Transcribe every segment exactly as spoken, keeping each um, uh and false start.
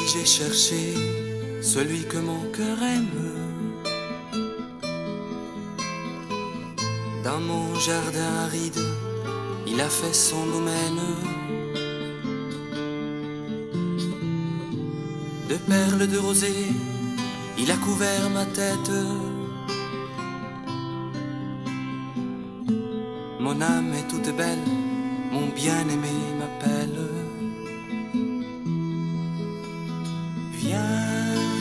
j'ai cherché celui que mon cœur aime. Dans mon jardin aride, il a fait son domaine. De perles de rosée, il a couvert ma tête. Mon âme est toute belle, mon bien-aimé m'appelle. Viens,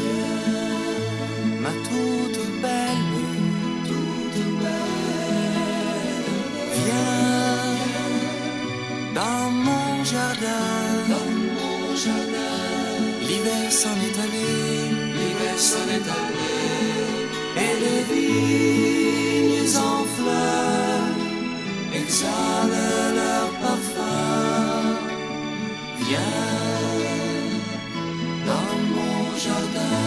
ma toute belle, toute belle. Viens dans mon jardin, dans mon jardin. L'hiver s'en est allé, l'hiver s'en est allé, et les vignes en fleurs exhalent leur parfum. Viens dans mon jardin.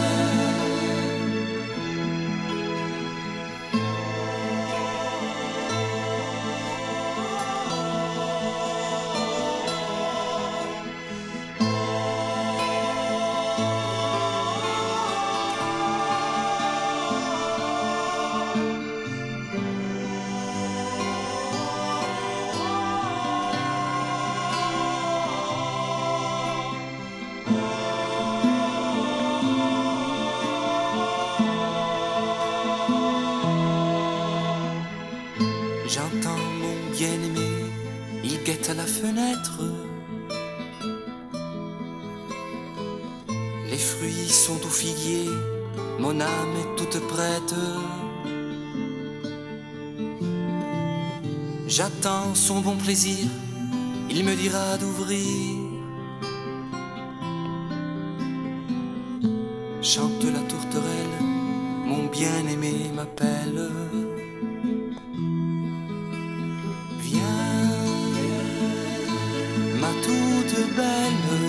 J'entends mon bien-aimé, il guette à la fenêtre. Les fruits sont au figuier, mon âme est toute prête. J'attends son bon plaisir, il me dira d'ouvrir. Chante la tourterelle, mon bien-aimé m'appelle. Viens, ma toute belle.